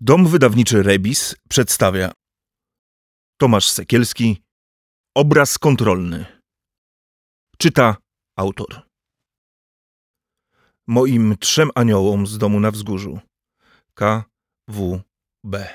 Dom wydawniczy Rebis przedstawia Tomasz Sekielski, obraz kontrolny. Czyta autor. Moim 3 aniołom z domu na wzgórzu. K.W.B.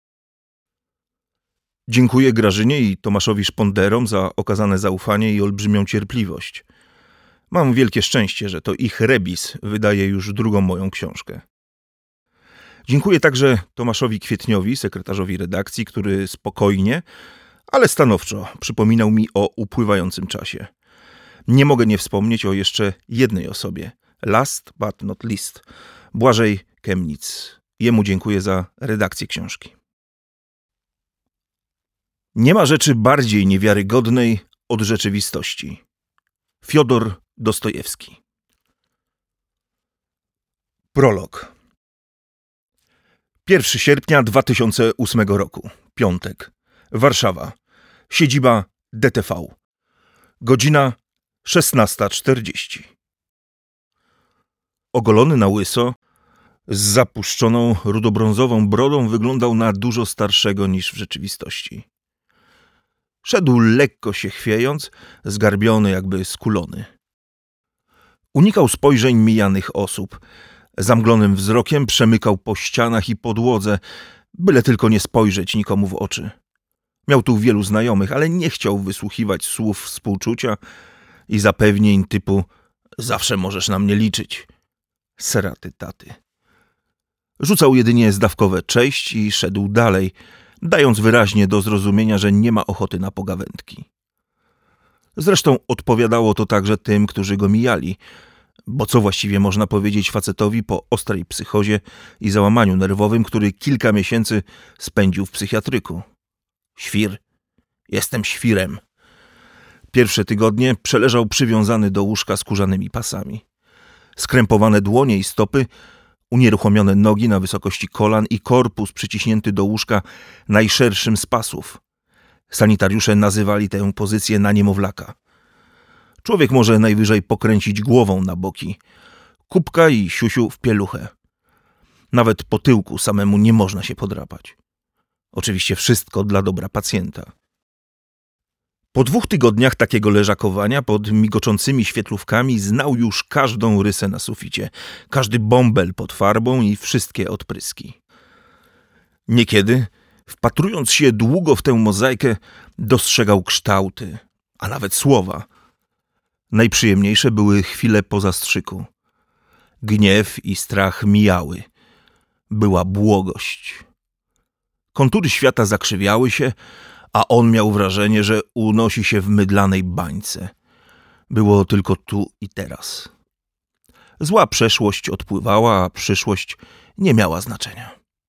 Dziękuję Grażynie i Tomaszowi Szponderom za okazane zaufanie i olbrzymią cierpliwość. Mam wielkie szczęście, że to ich Rebis wydaje już drugą moją książkę. Dziękuję także Tomaszowi Kwietniowi, sekretarzowi redakcji, który spokojnie, ale stanowczo przypominał mi o upływającym czasie. Nie mogę nie wspomnieć o jeszcze jednej osobie. Last but not least. Błażej Kemnitz. Jemu dziękuję za redakcję książki. Nie ma rzeczy bardziej niewiarygodnej od rzeczywistości. Fiodor Dostojewski. Prolog. 1 sierpnia 2008 roku. Piątek. Warszawa. Siedziba DTV. Godzina 16:40. Ogolony na łyso, z zapuszczoną rudobrązową brodą wyglądał na dużo starszego niż w rzeczywistości. Szedł lekko się chwiejąc, zgarbiony, jakby skulony. Unikał spojrzeń mijanych osób. Zamglonym wzrokiem przemykał po ścianach i podłodze, byle tylko nie spojrzeć nikomu w oczy. Miał tu wielu znajomych, ale nie chciał wysłuchiwać słów współczucia i zapewnień typu „zawsze możesz na mnie liczyć”. Seraty taty. Rzucał jedynie zdawkowe cześć i szedł dalej, dając wyraźnie do zrozumienia, że nie ma ochoty na pogawędki. Zresztą odpowiadało to także tym, którzy go mijali, bo co właściwie można powiedzieć facetowi po ostrej psychozie i załamaniu nerwowym, który kilka miesięcy spędził w psychiatryku? Świr. Jestem świrem. Pierwsze tygodnie przeleżał przywiązany do łóżka skórzanymi pasami. Skrępowane dłonie i stopy, unieruchomione nogi na wysokości kolan i korpus przyciśnięty do łóżka najszerszym z pasów. Sanitariusze nazywali tę pozycję na niemowlaka. Człowiek może najwyżej pokręcić głową na boki. Kubka i siusiu w pieluchę. Nawet po tyłku samemu nie można się podrapać. Oczywiście wszystko dla dobra pacjenta. Po 2 tygodniach takiego leżakowania pod migoczącymi świetlówkami znał już każdą rysę na suficie, każdy bąbel pod farbą i wszystkie odpryski. Niekiedy, wpatrując się długo w tę mozaikę, dostrzegał kształty, a nawet słowa. Najprzyjemniejsze były chwile po zastrzyku. Gniew i strach mijały. Była błogość. Kontury świata zakrzywiały się, a on miał wrażenie, że unosi się w mydlanej bańce. Było tylko tu i teraz. Zła przeszłość odpływała, a przyszłość nie miała znaczenia.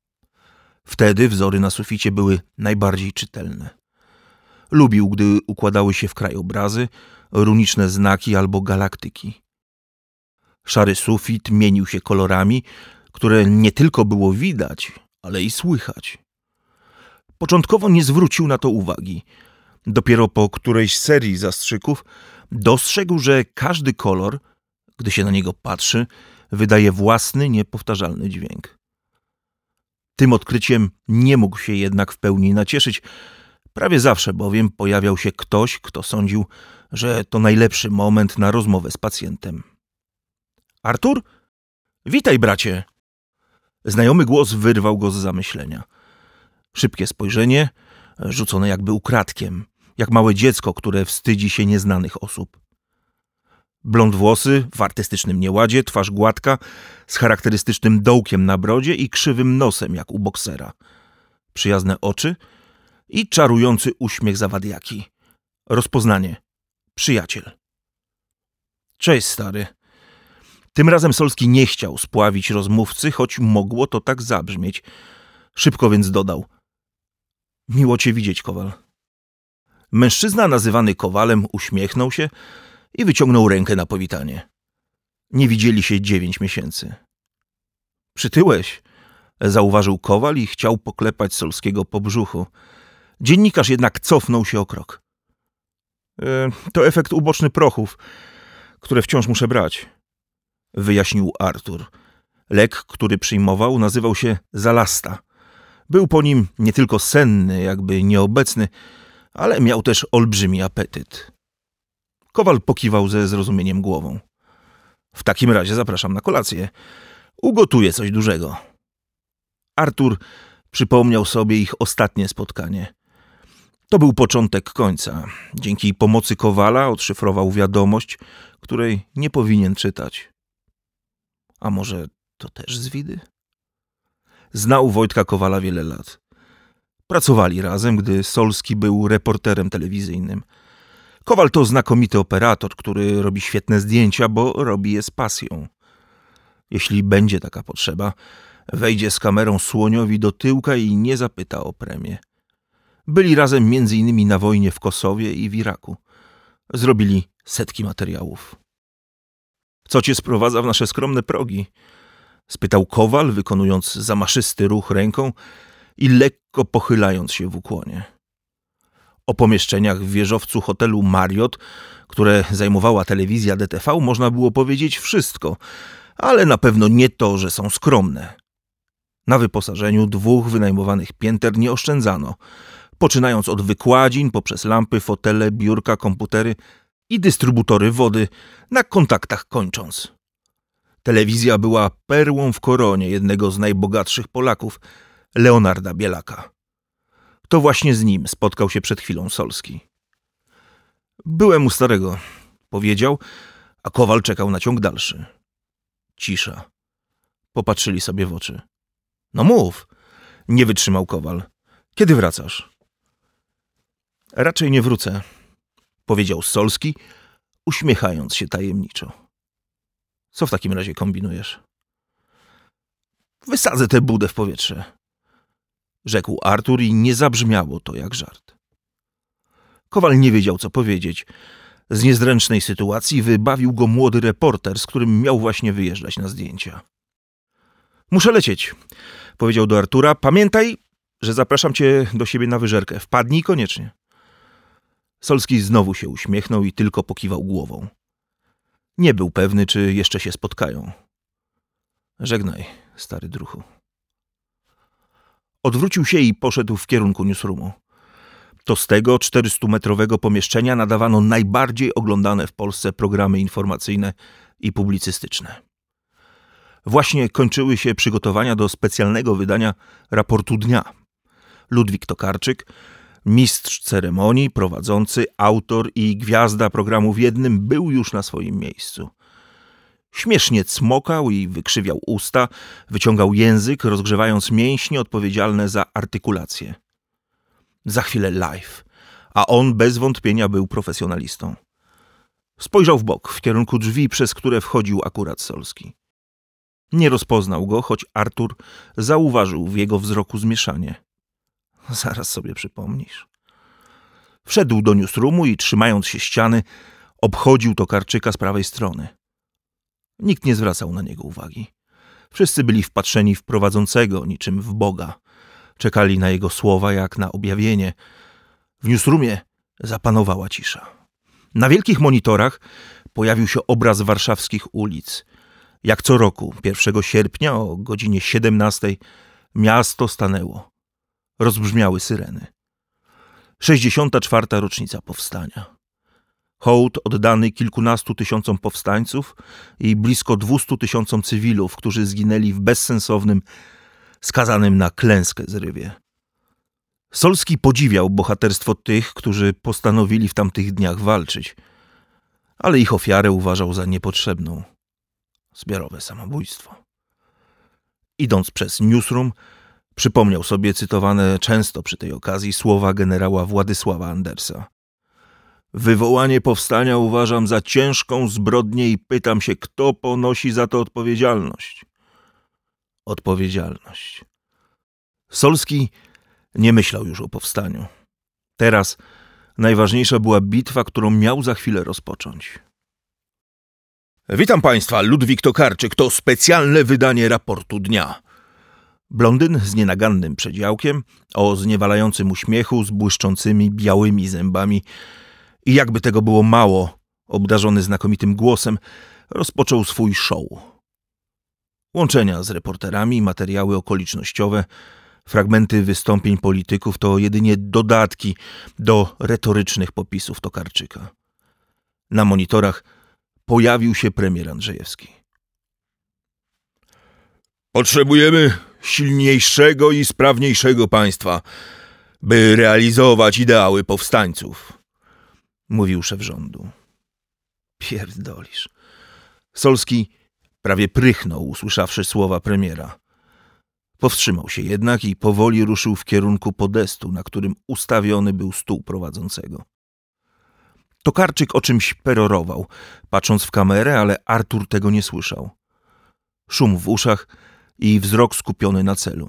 Wtedy wzory na suficie były najbardziej czytelne. Lubił, gdy układały się w krajobrazy, runiczne znaki albo galaktyki. Szary sufit mienił się kolorami, które nie tylko było widać, ale i słychać. Początkowo nie zwrócił na to uwagi. Dopiero po którejś serii zastrzyków dostrzegł, że każdy kolor, gdy się na niego patrzy, wydaje własny, niepowtarzalny dźwięk. Tym odkryciem nie mógł się jednak w pełni nacieszyć. Prawie zawsze bowiem pojawiał się ktoś, kto sądził, że to najlepszy moment na rozmowę z pacjentem. Artur? Witaj, bracie! Znajomy głos wyrwał go z zamyślenia. Szybkie spojrzenie, rzucone jakby ukradkiem, jak małe dziecko, które wstydzi się nieznanych osób. Blond włosy w artystycznym nieładzie, twarz gładka, z charakterystycznym dołkiem na brodzie i krzywym nosem, jak u boksera. Przyjazne oczy i czarujący uśmiech zawadiaki. Rozpoznanie. Przyjaciel. Cześć, stary. Tym razem Solski nie chciał spławić rozmówcy, choć mogło to tak zabrzmieć. Szybko więc dodał. Miło cię widzieć, Kowal. Mężczyzna nazywany Kowalem uśmiechnął się i wyciągnął rękę na powitanie. Nie widzieli się 9 miesięcy. Przytyłeś, zauważył Kowal i chciał poklepać Solskiego po brzuchu. Dziennikarz jednak cofnął się o krok. To efekt uboczny prochów, które wciąż muszę brać, wyjaśnił Artur. Lek, który przyjmował, nazywał się Zalasta. Był po nim nie tylko senny, jakby nieobecny, ale miał też olbrzymi apetyt. Kowal pokiwał ze zrozumieniem głową. W takim razie zapraszam na kolację. Ugotuję coś dużego. Artur przypomniał sobie ich ostatnie spotkanie. To był początek końca. Dzięki pomocy Kowala odszyfrował wiadomość, której nie powinien czytać. A może to też z widy? Znał Wojtka Kowala wiele lat. Pracowali razem, gdy Solski był reporterem telewizyjnym. Kowal to znakomity operator, który robi świetne zdjęcia, bo robi je z pasją. Jeśli będzie taka potrzeba, wejdzie z kamerą Słoniowi do tyłka i nie zapyta o premię. Byli razem m.in. na wojnie w Kosowie i w Iraku. Zrobili setki materiałów. Co cię sprowadza w nasze skromne progi? Spytał Kowal, wykonując zamaszysty ruch ręką i lekko pochylając się w ukłonie. O pomieszczeniach w wieżowcu hotelu Marriott, które zajmowała telewizja DTV, można było powiedzieć wszystko, ale na pewno nie to, że są skromne. Na wyposażeniu 2 wynajmowanych pięter nie oszczędzano, poczynając od wykładzin, poprzez lampy, fotele, biurka, komputery i dystrybutory wody, na kontaktach kończąc. Telewizja była perłą w koronie jednego z najbogatszych Polaków, Leonarda Bielaka. To właśnie z nim spotkał się przed chwilą Solski. Byłem u starego, powiedział, a Kowal czekał na ciąg dalszy. Cisza. Popatrzyli sobie w oczy. No mów, nie wytrzymał Kowal. Kiedy wracasz? Raczej nie wrócę, powiedział Solski, uśmiechając się tajemniczo. Co w takim razie kombinujesz? Wysadzę tę budę w powietrze, rzekł Artur i nie zabrzmiało to jak żart. Kowal nie wiedział, co powiedzieć. Z niezręcznej sytuacji wybawił go młody reporter, z którym miał właśnie wyjeżdżać na zdjęcia. Muszę lecieć, powiedział do Artura. Pamiętaj, że zapraszam cię do siebie na wyżerkę. Wpadnij koniecznie. Solski znowu się uśmiechnął i tylko pokiwał głową. Nie był pewny, czy jeszcze się spotkają. Żegnaj, stary druhu. Odwrócił się i poszedł w kierunku newsroomu. To z tego 400-metrowego pomieszczenia nadawano najbardziej oglądane w Polsce programy informacyjne i publicystyczne. Właśnie kończyły się przygotowania do specjalnego wydania raportu dnia. Ludwik Tokarczyk, mistrz ceremonii, prowadzący, autor i gwiazda programu w jednym, był już na swoim miejscu. Śmiesznie cmokał i wykrzywiał usta, wyciągał język, rozgrzewając mięśnie odpowiedzialne za artykulację. Za chwilę live, a on bez wątpienia był profesjonalistą. Spojrzał w bok, w kierunku drzwi, przez które wchodził akurat Solski. Nie rozpoznał go, choć Artur zauważył w jego wzroku zmieszanie. Zaraz sobie przypomnisz. Wszedł do newsroomu i trzymając się ściany, obchodził Tokarczyka z prawej strony. Nikt nie zwracał na niego uwagi. Wszyscy byli wpatrzeni w prowadzącego, niczym w Boga. Czekali na jego słowa jak na objawienie. W newsroomie zapanowała cisza. Na wielkich monitorach pojawił się obraz warszawskich ulic. Jak co roku, 1 sierpnia o godzinie 17 miasto stanęło. Rozbrzmiały syreny. 64. rocznica powstania. Hołd oddany kilkunastu tysiącom powstańców i blisko 200 tysiącom cywilów, którzy zginęli w bezsensownym, skazanym na klęskę zrywie. Solski podziwiał bohaterstwo tych, którzy postanowili w tamtych dniach walczyć, ale ich ofiarę uważał za niepotrzebną. Zbiorowe samobójstwo. Idąc przez newsroom, przypomniał sobie cytowane często przy tej okazji słowa generała Władysława Andersa. Wywołanie powstania uważam za ciężką zbrodnię i pytam się, kto ponosi za to odpowiedzialność. Odpowiedzialność. Solski nie myślał już o powstaniu. Teraz najważniejsza była bitwa, którą miał za chwilę rozpocząć. Witam Państwa, Ludwik Tokarczyk, to specjalne wydanie raportu dnia. Blondyn z nienagannym przedziałkiem, o zniewalającym uśmiechu, z błyszczącymi białymi zębami i jakby tego było mało, obdarzony znakomitym głosem, rozpoczął swój show. Łączenia z reporterami, materiały okolicznościowe, Fragmenty wystąpień polityków to jedynie dodatki do retorycznych popisów Tokarczyka. Na monitorach pojawił się premier Andrzejewski. Potrzebujemy silniejszego i sprawniejszego państwa, by realizować ideały powstańców, mówił szef rządu. Pierdolisz. Solski prawie prychnął, usłyszawszy słowa premiera. Powstrzymał się jednak i powoli ruszył w kierunku podestu, na którym ustawiony był stół prowadzącego. Tokarczyk o czymś perorował, patrząc w kamerę, ale Artur tego nie słyszał. Szum w uszach i wzrok skupiony na celu.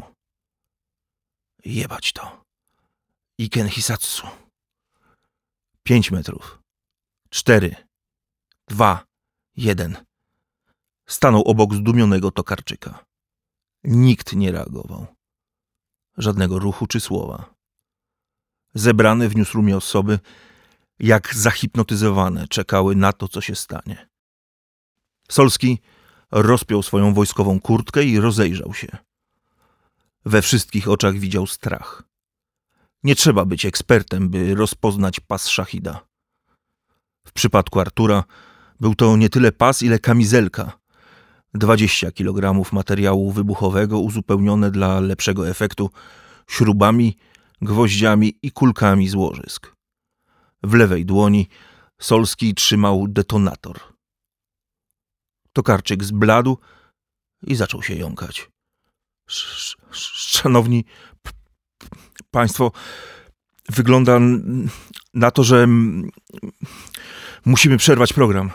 Jebać to. Iken Hisatsu. 5 metrów. 4, 2, 1. Stanął obok zdumionego Tokarczyka. Nikt nie reagował. Żadnego ruchu czy słowa. Zebrane w newsroomie osoby, jak zahipnotyzowane, czekały na to, co się stanie. Solski rozpiął swoją wojskową kurtkę i rozejrzał się. We wszystkich oczach widział strach. Nie trzeba być ekspertem, by rozpoznać pas szachida. W przypadku Artura był to nie tyle pas, ile kamizelka. 20 kg materiału wybuchowego uzupełnione dla lepszego efektu śrubami, gwoździami i kulkami z łożysk. W lewej dłoni Solski trzymał detonator. Tokarczyk zbladł i zaczął się jąkać. Szanowni państwo, wygląda na to, że musimy przerwać program.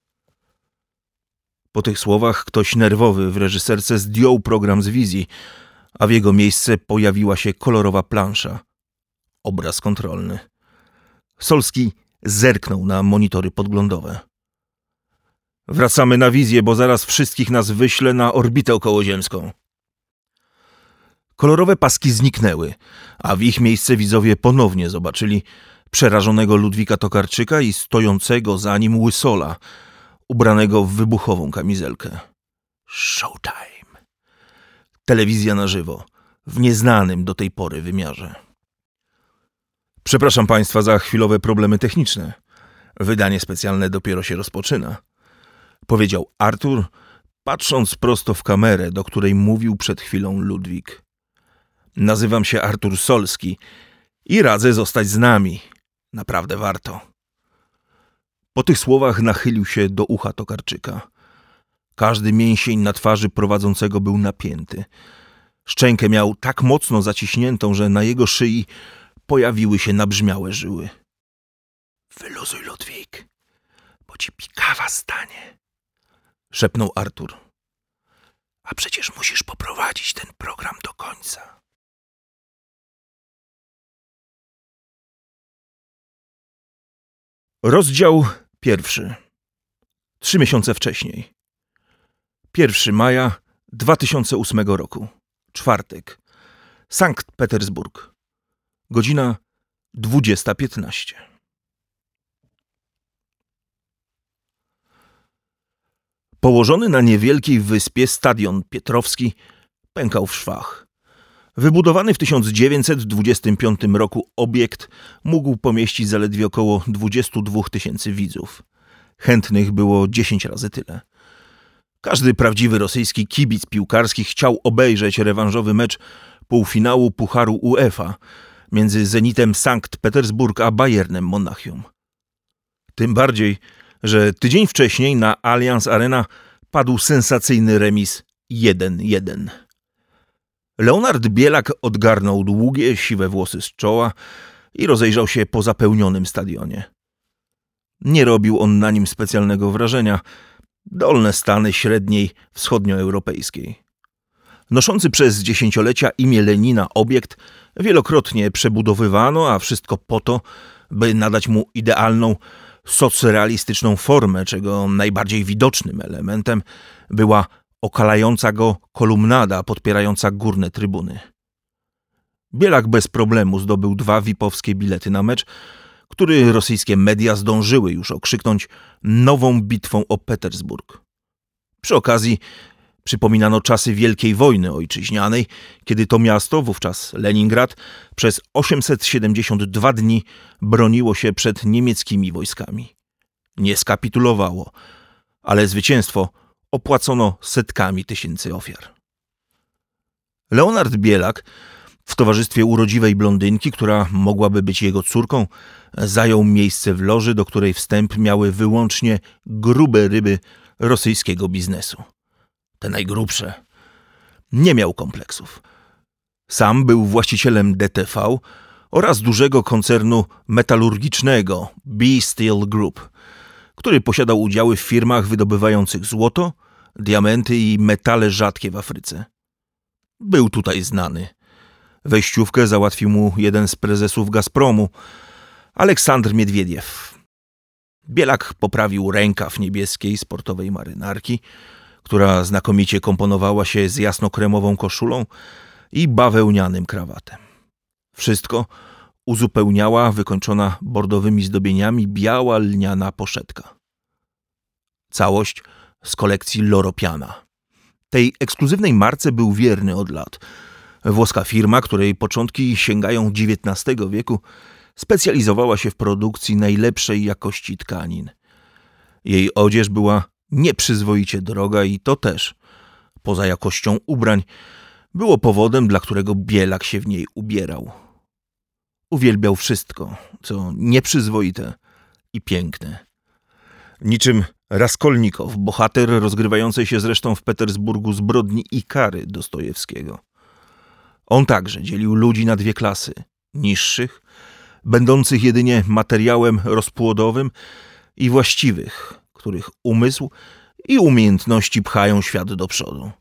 Po tych słowach ktoś nerwowy w reżyserce zdjął program z wizji, a w jego miejsce pojawiła się kolorowa plansza. Obraz kontrolny. Solski zerknął na monitory podglądowe. Wracamy na wizję, bo zaraz wszystkich nas wyślę na orbitę okołoziemską. Kolorowe paski zniknęły, a w ich miejsce widzowie ponownie zobaczyli przerażonego Ludwika Tokarczyka i stojącego za nim Łysola, ubranego w wybuchową kamizelkę. Showtime. Telewizja na żywo, w nieznanym do tej pory wymiarze. Przepraszam państwa za chwilowe problemy techniczne. Wydanie specjalne dopiero się rozpoczyna, powiedział Artur, patrząc prosto w kamerę, do której mówił przed chwilą Ludwik. Nazywam się Artur Solski i radzę zostać z nami. Naprawdę warto. Po tych słowach nachylił się do ucha Tokarczyka. Każdy mięsień na twarzy prowadzącego był napięty. Szczękę miał tak mocno zaciśniętą, że na jego szyi pojawiły się nabrzmiałe żyły. Wyluzuj, Ludwik, bo ci pikawa stanie, szepnął Artur. A przecież musisz poprowadzić ten program do końca. Rozdział 1. 3 miesiące wcześniej. 1 maja 2008 roku. Czwartek. Sankt Petersburg. Godzina 20:15. Położony na niewielkiej wyspie stadion Pietrowski pękał w szwach. Wybudowany w 1925 roku obiekt mógł pomieścić zaledwie około 22 000 widzów. Chętnych było 10 razy tyle. Każdy prawdziwy rosyjski kibic piłkarski chciał obejrzeć rewanżowy mecz półfinału Pucharu UEFA między Zenitem Sankt Petersburg a Bayernem Monachium. Tym bardziej, że tydzień wcześniej na Allianz Arena padł sensacyjny remis 1-1. Leonard Bielak odgarnął długie, siwe włosy z czoła i rozejrzał się po zapełnionym stadionie. Nie robił on na nim specjalnego wrażenia. Dolne Stany średniej wschodnioeuropejskiej. Noszący przez dziesięciolecia imię Lenina obiekt wielokrotnie przebudowywano, a wszystko po to, by nadać mu idealną, socrealistyczną formę, czego najbardziej widocznym elementem była okalająca go kolumnada podpierająca górne trybuny. Bielak bez problemu zdobył 2 VIP-owskie bilety na mecz, który rosyjskie media zdążyły już okrzyknąć nową bitwą o Petersburg. Przy okazji Przypominano czasy Wielkiej Wojny Ojczyźnianej, kiedy to miasto, wówczas Leningrad, przez 872 dni broniło się przed niemieckimi wojskami. Nie skapitulowało, ale zwycięstwo opłacono setkami tysięcy ofiar. Leonard Bielak w towarzystwie urodziwej blondynki, która mogłaby być jego córką, zajął miejsce w loży, do której wstęp miały wyłącznie grube ryby rosyjskiego biznesu. Te najgrubsze. Nie miał kompleksów. Sam był właścicielem DTV oraz dużego koncernu metalurgicznego B Steel Group, który posiadał udziały w firmach wydobywających złoto, diamenty i metale rzadkie w Afryce. Był tutaj znany. Wejściówkę załatwił mu jeden z prezesów Gazpromu, Aleksandr Miedwiediew. Bielak poprawił rękaw niebieskiej sportowej marynarki, która znakomicie komponowała się z jasnokremową koszulą i bawełnianym krawatem. Wszystko uzupełniała wykończona bordowymi zdobieniami biała lniana poszetka. Całość z kolekcji Loro Piana. Tej ekskluzywnej marce był wierny od lat. Włoska firma, której początki sięgają XIX wieku, specjalizowała się w produkcji najlepszej jakości tkanin. Jej odzież była nieprzyzwoicie droga i to też, poza jakością ubrań, było powodem, dla którego Bielak się w niej ubierał. Uwielbiał wszystko, co nieprzyzwoite i piękne. Niczym Raskolnikow, bohater rozgrywającej się zresztą w Petersburgu zbrodni i kary Dostojewskiego. On także dzielił ludzi na dwie klasy: niższych, będących jedynie materiałem rozpłodowym, i właściwych, których umysł i umiejętności pchają świat do przodu.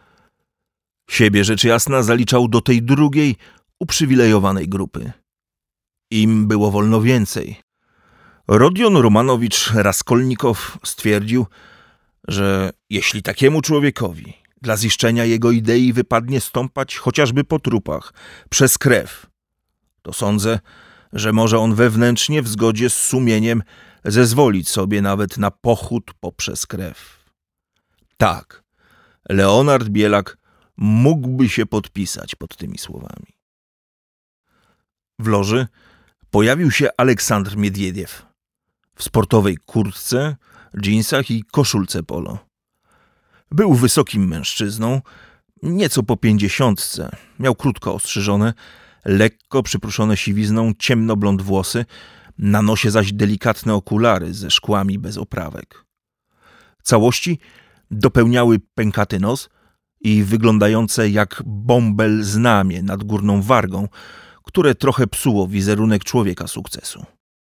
Siebie rzecz jasna zaliczał do tej drugiej, uprzywilejowanej grupy. Im było wolno więcej. Rodion Romanowicz Raskolnikow stwierdził, że jeśli takiemu człowiekowi dla ziszczenia jego idei wypadnie stąpać chociażby po trupach, przez krew, to sądzę, że może on wewnętrznie w zgodzie z sumieniem zezwolić sobie nawet na pochód poprzez krew. Tak, Leonard Bielak mógłby się podpisać pod tymi słowami. W loży pojawił się Aleksandr Miedwiediew w sportowej kurtce, dżinsach i koszulce polo. Był wysokim mężczyzną, nieco po 50, miał krótko ostrzyżone, lekko przypruszone siwizną ciemnoblond włosy, na nosie zaś delikatne okulary ze szkłami bez oprawek. Całości dopełniały pękaty nos i wyglądające jak bąbel znamie nad górną wargą, które trochę psuło wizerunek człowieka sukcesu.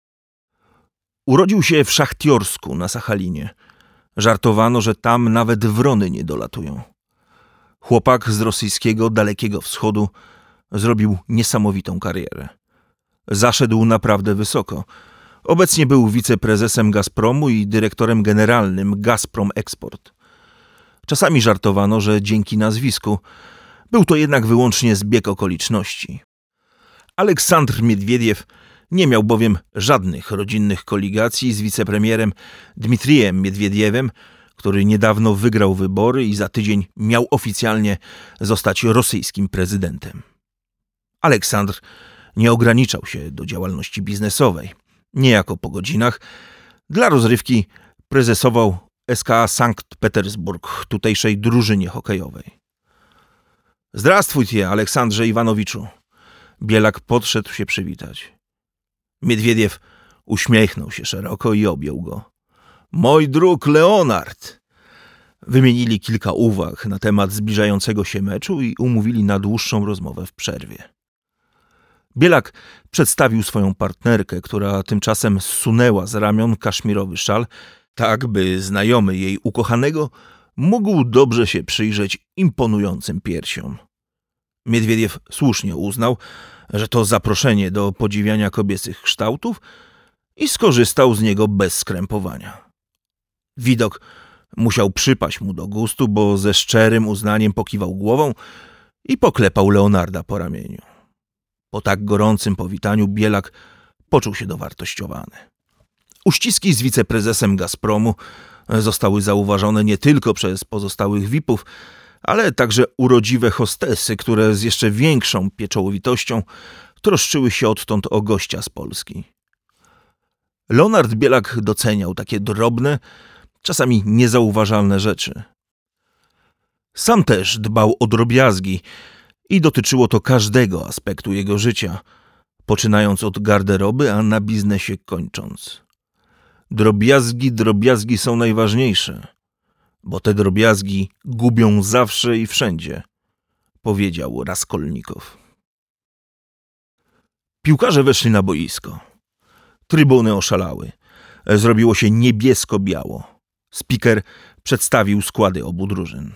Urodził się w Szachtiorsku na Sachalinie. Żartowano, że tam nawet wrony nie dolatują. Chłopak z rosyjskiego Dalekiego Wschodu zrobił niesamowitą karierę. Zaszedł naprawdę wysoko. Obecnie był wiceprezesem Gazpromu i dyrektorem generalnym Gazprom Export. Czasami żartowano, że dzięki nazwisku był to jednak wyłącznie zbieg okoliczności. Aleksandr Miedwiediew nie miał bowiem żadnych rodzinnych koligacji z wicepremierem Dmitrijem Miedwiediewem, który niedawno wygrał wybory i za tydzień miał oficjalnie zostać rosyjskim prezydentem. Aleksandr nie ograniczał się do działalności biznesowej. Niejako po godzinach dla rozrywki prezesował SKA Sankt Petersburg, tutejszej drużynie hokejowej. Zdrastwujcie, Aleksandrze Iwanowiczu. Bielak podszedł się przywitać. Miedwiediew uśmiechnął się szeroko i objął go. Mój druk Leonard! Wymienili kilka uwag na temat zbliżającego się meczu i umówili na dłuższą rozmowę w przerwie. Bielak przedstawił swoją partnerkę, która tymczasem zsunęła z ramion kaszmirowy szal, tak by znajomy jej ukochanego mógł dobrze się przyjrzeć imponującym piersiom. Miedwiediew słusznie uznał, że to zaproszenie do podziwiania kobiecych kształtów i skorzystał z niego bez skrępowania. Widok musiał przypaść mu do gustu, bo ze szczerym uznaniem pokiwał głową i poklepał Leonarda po ramieniu. Po tak gorącym powitaniu Bielak poczuł się dowartościowany. Uściski z wiceprezesem Gazpromu Zostały zauważone nie tylko przez pozostałych VIP-ów, ale także urodziwe hostesy, które z jeszcze większą pieczołowitością troszczyły się odtąd o gościa z Polski. Leonard Bielak doceniał takie drobne, czasami niezauważalne rzeczy. Sam też dbał o drobiazgi i dotyczyło to każdego aspektu jego życia, poczynając od garderoby, a na biznesie kończąc. Drobiazgi są najważniejsze, bo te drobiazgi gubią zawsze i wszędzie, powiedział Raskolnikow. Piłkarze weszli na boisko. Trybuny oszalały. Zrobiło się niebiesko-biało. Spiker przedstawił składy obu drużyn.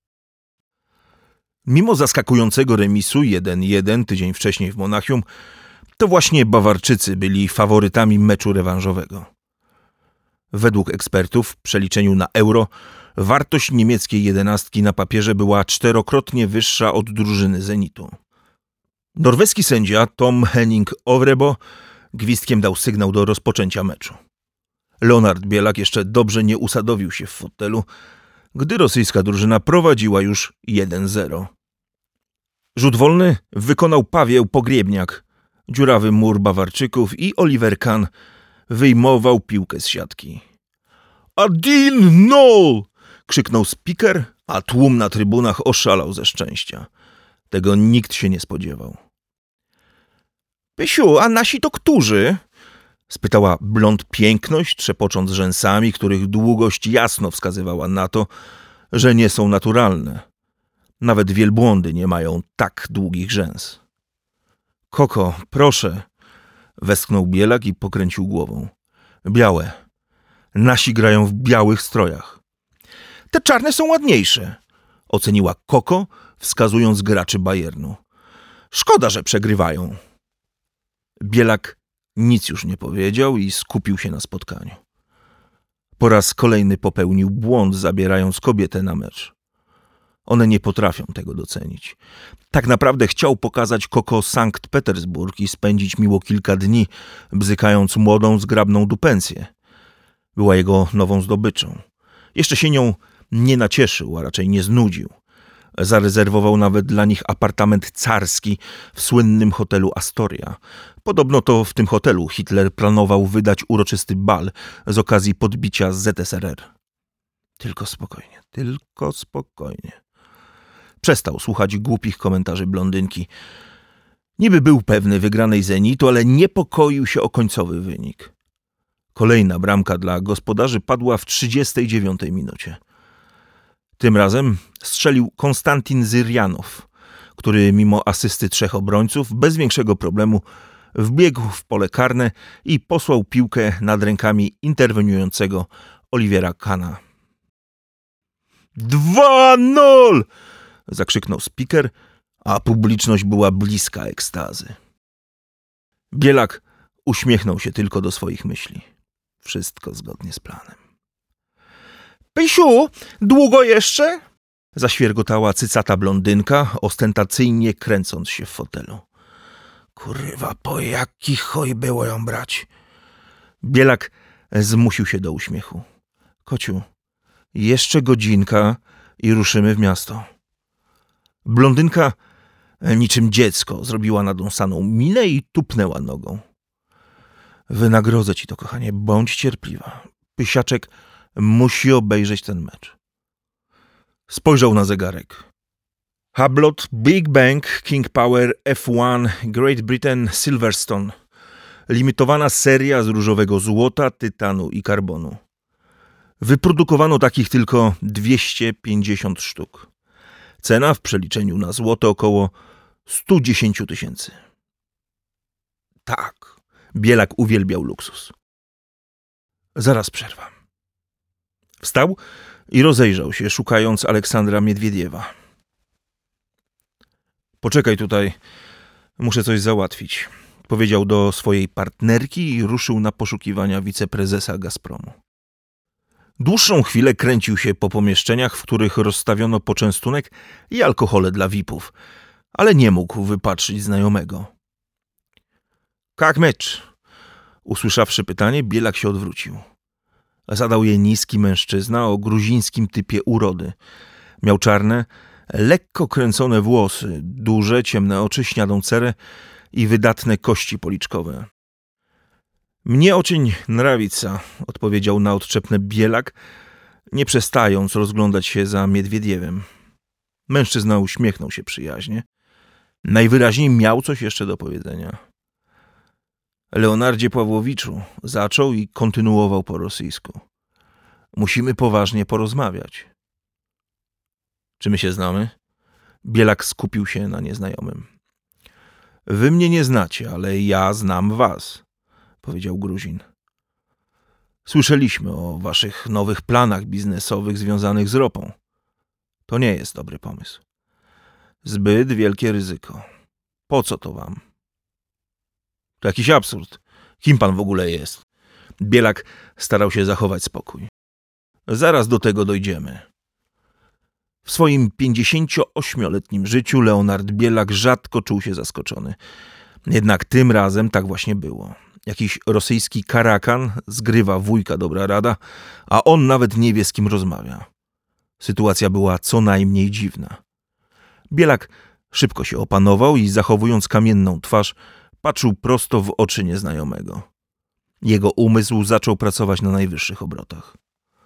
Mimo zaskakującego remisu 1-1 tydzień wcześniej w Monachium, to właśnie Bawarczycy byli faworytami meczu rewanżowego. Według ekspertów w przeliczeniu na euro wartość niemieckiej jedenastki na papierze była 4-krotnie wyższa od drużyny Zenitu. Norweski sędzia Tom Henning Ovrebo gwizdkiem dał sygnał do rozpoczęcia meczu. Leonard Bielak jeszcze dobrze nie usadowił się w fotelu, gdy rosyjska drużyna prowadziła już 1-0. Rzut wolny wykonał Paweł Pogriebniak, dziurawy mur Bawarczyków i Oliver Kahn wyjmował piłkę z siatki. 1-0! Krzyknął spiker, a tłum na trybunach oszalał ze szczęścia. Tego nikt się nie spodziewał. Pysiu, a nasi to którzy? Spytała blond piękność, trzepocząc rzęsami, których długość jasno wskazywała na to, że nie są naturalne. Nawet wielbłądy nie mają tak długich rzęs. Koko, proszę, westchnął Bielak i pokręcił głową. Białe. Nasi grają w białych strojach. Te czarne są ładniejsze, oceniła Koko, wskazując graczy Bayernu. Szkoda, że przegrywają. Bielak nic już nie powiedział i skupił się na spotkaniu. Po raz kolejny popełnił błąd, zabierając kobietę na mecz. One nie potrafią tego docenić. Tak naprawdę chciał pokazać Koko Sankt Petersburg i spędzić miło kilka dni, bzykając młodą, zgrabną dupencję. Była jego nową zdobyczą. Jeszcze się nią nie nacieszył, a raczej nie znudził. Zarezerwował nawet dla nich apartament carski w słynnym hotelu Astoria. Podobno to w tym hotelu Hitler planował wydać uroczysty bal z okazji podbicia ZSRR. Tylko spokojnie. Przestał słuchać głupich komentarzy blondynki. Niby był pewny wygranej Zenitu, ale niepokoił się o końcowy wynik. Kolejna bramka dla gospodarzy padła w 39 minucie. Tym razem strzelił Konstantin Zyrjanow, który mimo asysty 3 obrońców bez większego problemu wbiegł w pole karne i posłał piłkę nad rękami interweniującego Olivera Kahna. 2-0! Zakrzyknął spiker, a publiczność była bliska ekstazy. Bielak uśmiechnął się tylko do swoich myśli. Wszystko zgodnie z planem. Pysiu, długo jeszcze? Zaświergotała cycata blondynka, ostentacyjnie kręcąc się w fotelu. Kurwa, po jaki choj było ją brać? Bielak zmusił się do uśmiechu. Kociu, jeszcze godzinka i ruszymy w miasto. Blondynka niczym dziecko zrobiła nadąsaną minę i tupnęła nogą. Wynagrodzę ci to, kochanie, bądź cierpliwa. Pysiaczek musi obejrzeć ten mecz. Spojrzał na zegarek. Hublot, Big Bang, King Power, F1, Great Britain, Silverstone. Limitowana seria z różowego złota, tytanu i karbonu. Wyprodukowano takich tylko 250 sztuk. Cena w przeliczeniu na złoto około 110 000. Tak, Bielak uwielbiał luksus. Zaraz przerwa. Wstał i rozejrzał się, szukając Aleksandra Miedwiediewa. Poczekaj tutaj, muszę coś załatwić, powiedział do swojej partnerki i ruszył na poszukiwania wiceprezesa Gazpromu. Dłuższą chwilę kręcił się po pomieszczeniach, w których rozstawiono poczęstunek i alkohole dla VIP-ów, ale nie mógł wypatrzyć znajomego. Jak mecz? Usłyszawszy pytanie, Bielak się odwrócił. Zadał je niski mężczyzna o gruzińskim typie urody. Miał czarne, lekko kręcone włosy, duże, ciemne oczy, śniadą cerę i wydatne kości policzkowe. Mnie oczyń nrawica, odpowiedział na odczepne Bielak, nie przestając rozglądać się za Miedwiediewem. Mężczyzna uśmiechnął się przyjaźnie. Najwyraźniej miał coś jeszcze do powiedzenia. Leonardzie Pawłowiczu, zaczął i kontynuował po rosyjsku. Musimy poważnie porozmawiać. Czy my się znamy? Bielak skupił się na nieznajomym. Wy mnie nie znacie, ale ja znam was, powiedział Gruzin. Słyszeliśmy o waszych nowych planach biznesowych związanych z ropą. To nie jest dobry pomysł. Zbyt wielkie ryzyko. Po co to wam? To jakiś absurd. Kim pan w ogóle jest? Bielak starał się zachować spokój. Zaraz do tego dojdziemy. W swoim 58-letnim życiu Leonard Bielak rzadko czuł się zaskoczony. Jednak tym razem tak właśnie było. Jakiś rosyjski karakan zgrywa wujka dobra rada, a on nawet nie wie, z kim rozmawia. Sytuacja była co najmniej dziwna. Bielak szybko się opanował i zachowując kamienną twarz, patrzył prosto w oczy nieznajomego. Jego umysł zaczął pracować na najwyższych obrotach.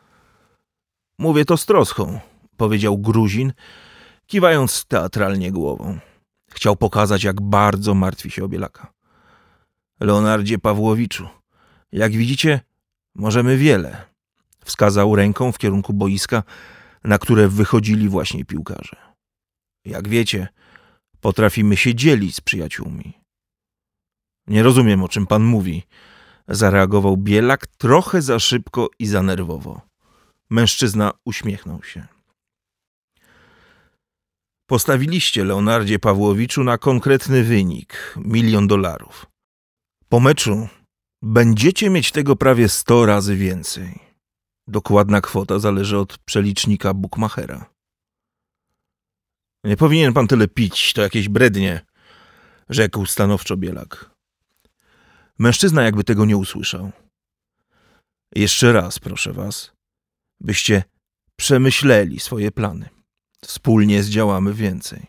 Mówię to z troską, powiedział Gruzin, kiwając teatralnie głową. Chciał pokazać, jak bardzo martwi się o Bielaka. Leonardzie Pawłowiczu, jak widzicie, możemy wiele. Wskazał ręką w kierunku boiska, na które wychodzili właśnie piłkarze. Jak wiecie, potrafimy się dzielić z przyjaciółmi. Nie rozumiem, o czym pan mówi, zareagował Bielak trochę za szybko i za nerwowo. Mężczyzna uśmiechnął się. Postawiliście, Leonardzie Pawłowiczu, na konkretny wynik, $1 000 000. Po meczu będziecie mieć tego prawie 100 razy więcej. Dokładna kwota zależy od przelicznika bukmachera. Nie powinien pan tyle pić, to jakieś brednie, rzekł stanowczo Bielak. Mężczyzna jakby tego nie usłyszał. Jeszcze raz proszę was, byście przemyśleli swoje plany. Wspólnie zdziałamy więcej.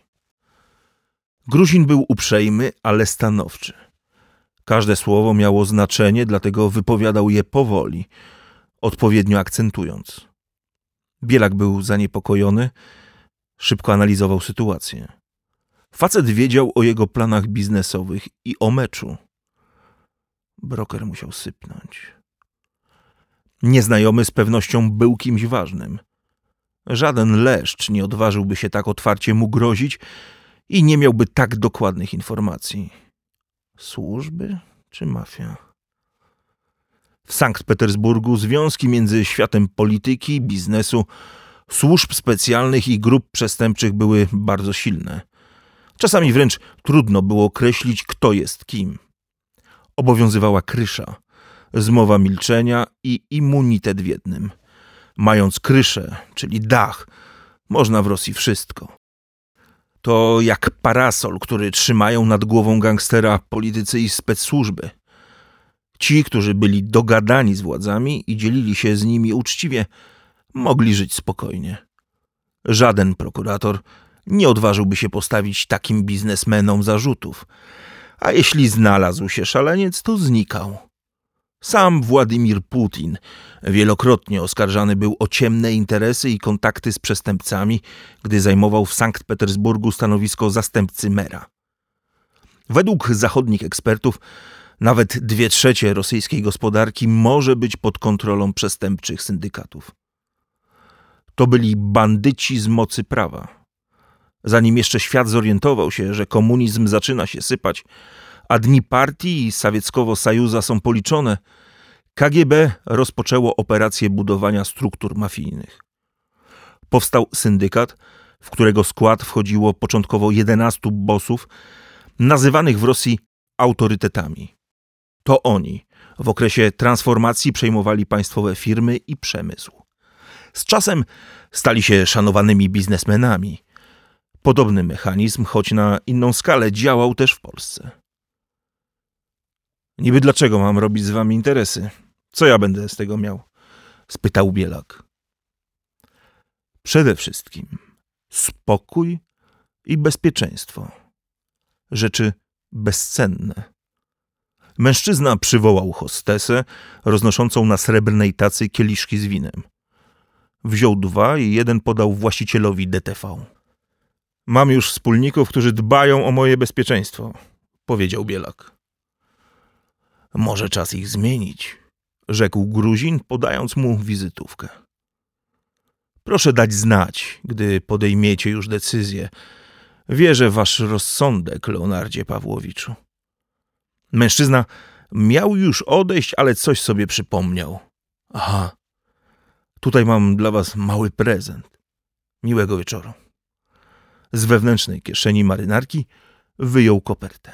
Gruzin był uprzejmy, ale stanowczy. Każde słowo miało znaczenie, dlatego wypowiadał je powoli, odpowiednio akcentując. Bielak był zaniepokojony, szybko analizował sytuację. Facet wiedział o jego planach biznesowych i o meczu. Broker musiał sypnąć. Nieznajomy z pewnością był kimś ważnym. Żaden leszcz nie odważyłby się tak otwarcie mu grozić i nie miałby tak dokładnych informacji. Służby czy mafia? W Sankt Petersburgu związki między światem polityki, biznesu, służb specjalnych i grup przestępczych były bardzo silne. Czasami wręcz trudno było określić, kto jest kim. Obowiązywała krysza, zmowa milczenia i immunitet w jednym. Mając kryszę, czyli dach, można w Rosji wszystko. To jak parasol, który trzymają nad głową gangstera politycy i specsłużby. Ci, którzy byli dogadani z władzami i dzielili się z nimi uczciwie, mogli żyć spokojnie. Żaden prokurator nie odważyłby się postawić takim biznesmenom zarzutów, a jeśli znalazł się szaleniec, to znikał. Sam Władimir Putin wielokrotnie oskarżany był o ciemne interesy i kontakty z przestępcami, gdy zajmował w Sankt Petersburgu stanowisko zastępcy mera. Według zachodnich ekspertów nawet 2/3 rosyjskiej gospodarki może być pod kontrolą przestępczych syndykatów. To byli bandyci z mocy prawa. Zanim jeszcze świat zorientował się, że komunizm zaczyna się sypać, a dni partii i Sowieckowo-Sajuza są policzone, KGB rozpoczęło operację budowania struktur mafijnych. Powstał syndykat, w którego skład wchodziło początkowo 11 bossów, nazywanych w Rosji autorytetami. To oni w okresie transformacji przejmowali państwowe firmy i przemysł. Z czasem stali się szanowanymi biznesmenami. Podobny mechanizm, choć na inną skalę, działał też w Polsce. Niby dlaczego mam robić z wami interesy? Co ja będę z tego miał? spytał Bielak. Przede wszystkim spokój i bezpieczeństwo. Rzeczy bezcenne. Mężczyzna przywołał hostesę, roznoszącą na srebrnej tacy kieliszki z winem. Wziął 2 i 1 podał właścicielowi DTV. Mam już wspólników, którzy dbają o moje bezpieczeństwo, powiedział Bielak. Może czas ich zmienić, rzekł Gruzin, podając mu wizytówkę. Proszę dać znać, gdy podejmiecie już decyzję. Wierzę w wasz rozsądek, Leonardzie Pawłowiczu. Mężczyzna miał już odejść, ale coś sobie przypomniał. Aha, tutaj mam dla was mały prezent. Miłego wieczoru. Z wewnętrznej kieszeni marynarki wyjął kopertę.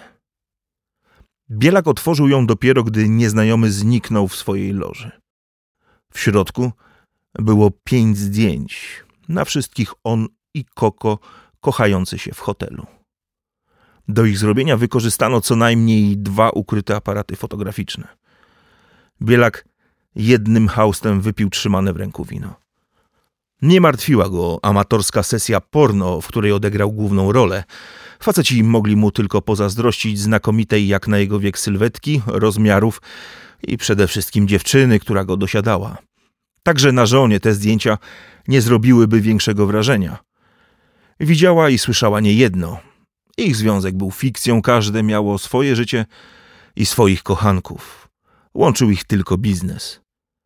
Bielak otworzył ją dopiero, gdy nieznajomy zniknął w swojej loży. W środku było 5 zdjęć. Na wszystkich on i Koko kochający się w hotelu. Do ich zrobienia wykorzystano co najmniej 2 ukryte aparaty fotograficzne. Bielak jednym haustem wypił trzymane w ręku wino. Nie martwiła go amatorska sesja porno, w której odegrał główną rolę. Faceci mogli mu tylko pozazdrościć znakomitej jak na jego wiek sylwetki, rozmiarów i przede wszystkim dziewczyny, która go dosiadała. Także na żonie te zdjęcia nie zrobiłyby większego wrażenia. Widziała i słyszała niejedno. Ich związek był fikcją, każde miało swoje życie i swoich kochanków. Łączył ich tylko biznes.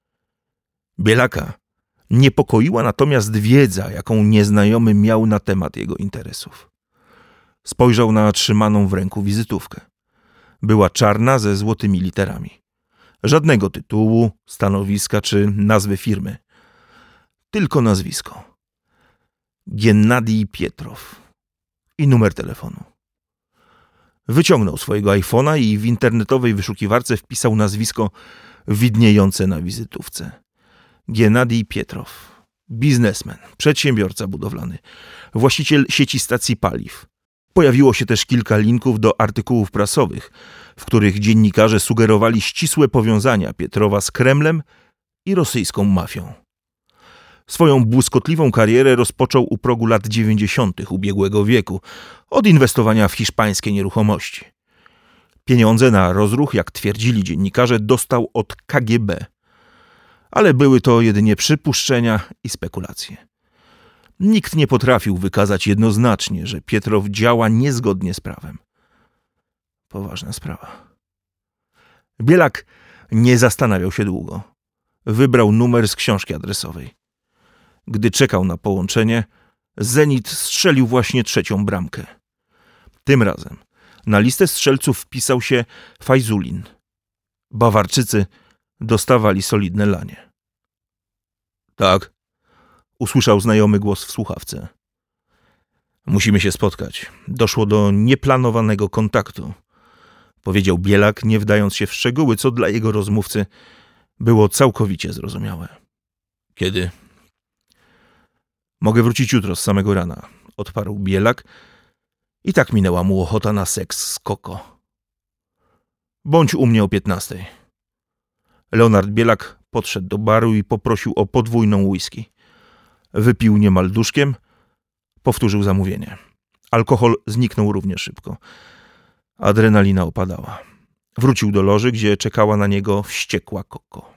Bielaka niepokoiła natomiast wiedza, jaką nieznajomy miał na temat jego interesów. Spojrzał na trzymaną w ręku wizytówkę. Była czarna ze złotymi literami. Żadnego tytułu, stanowiska czy nazwy firmy. Tylko nazwisko. Gennadij Pietrow. I numer telefonu. Wyciągnął swojego iPhone'a i w internetowej wyszukiwarce wpisał nazwisko widniejące na wizytówce. Gennadij Pietrow. Biznesmen, przedsiębiorca budowlany, właściciel sieci stacji paliw. Pojawiło się też kilka linków do artykułów prasowych, w których dziennikarze sugerowali ścisłe powiązania Pietrowa z Kremlem i rosyjską mafią. Swoją błyskotliwą karierę rozpoczął u progu lat 90. ubiegłego wieku, od inwestowania w hiszpańskie nieruchomości. Pieniądze na rozruch, jak twierdzili dziennikarze, dostał od KGB, ale były to jedynie przypuszczenia i spekulacje. Nikt nie potrafił wykazać jednoznacznie, że Pietrow działa niezgodnie z prawem. Poważna sprawa. Bielak nie zastanawiał się długo. Wybrał numer z książki adresowej. Gdy czekał na połączenie, Zenit strzelił właśnie 3. bramkę. Tym razem na listę strzelców wpisał się Fajzulin. Bawarczycy dostawali solidne lanie. Tak, usłyszał znajomy głos w słuchawce. Musimy się spotkać. Doszło do nieplanowanego kontaktu, powiedział Bielak, nie wdając się w szczegóły, co dla jego rozmówcy było całkowicie zrozumiałe. Kiedy? Mogę wrócić jutro z samego rana, odparł Bielak. I tak minęła mu ochota na seks z Koko. Bądź u mnie o 15. Leonard Bielak podszedł do baru i poprosił o podwójną whisky. Wypił niemal duszkiem, powtórzył zamówienie. Alkohol zniknął równie szybko. Adrenalina opadała. Wrócił do loży, gdzie czekała na niego wściekła Koko.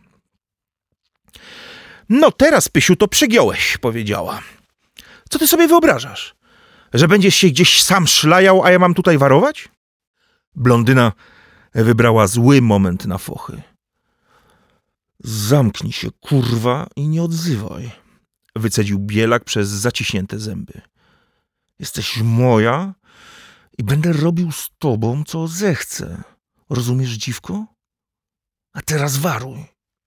No teraz, Pysiu, to przegiąłeś, powiedziała. Co ty sobie wyobrażasz? Że będziesz się gdzieś sam szlajał, a ja mam tutaj warować? Blondyna wybrała zły moment na fochy. Zamknij się, kurwa, i nie odzywaj, wycedził Bielak przez zaciśnięte zęby. Jesteś moja i będę robił z tobą, co zechcę. Rozumiesz, dziwko? A teraz waruj.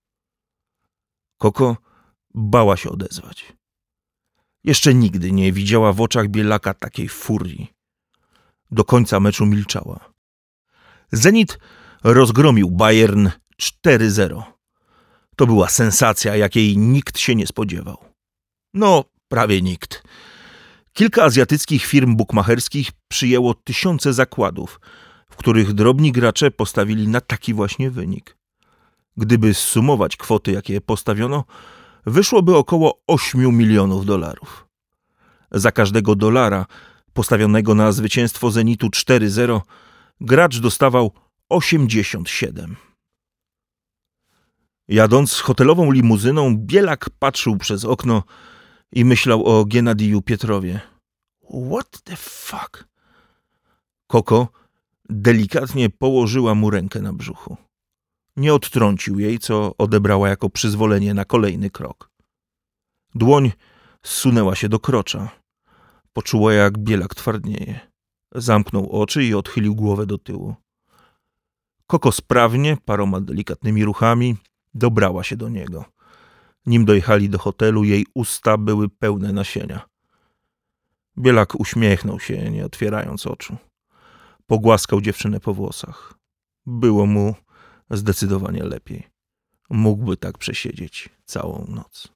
Koko bała się odezwać. Jeszcze nigdy nie widziała w oczach Bielaka takiej furii. Do końca meczu milczała. Zenit rozgromił Bayern 4-0. To była sensacja, jakiej nikt się nie spodziewał. No, prawie nikt. Kilka azjatyckich firm bukmacherskich przyjęło tysiące zakładów, w których drobni gracze postawili na taki właśnie wynik. Gdyby zsumować kwoty, jakie postawiono, wyszłoby około 8 milionów dolarów. Za każdego dolara postawionego na zwycięstwo Zenitu 4-0 gracz dostawał 87. Jadąc hotelową limuzyną, Bielak patrzył przez okno i myślał o Genadiju Pietrowie. What the fuck? Koko delikatnie położyła mu rękę na brzuchu. Nie odtrącił jej, co odebrała jako przyzwolenie na kolejny krok. Dłoń zsunęła się do krocza. Poczuła, jak Bielak twardnieje. Zamknął oczy i odchylił głowę do tyłu. Koko sprawnie, paroma delikatnymi ruchami dobrała się do niego. Nim dojechali do hotelu, jej usta były pełne nasienia. Bielak uśmiechnął się, nie otwierając oczu. Pogłaskał dziewczynę po włosach. Było mu zdecydowanie lepiej. Mógłby tak przesiedzieć całą noc.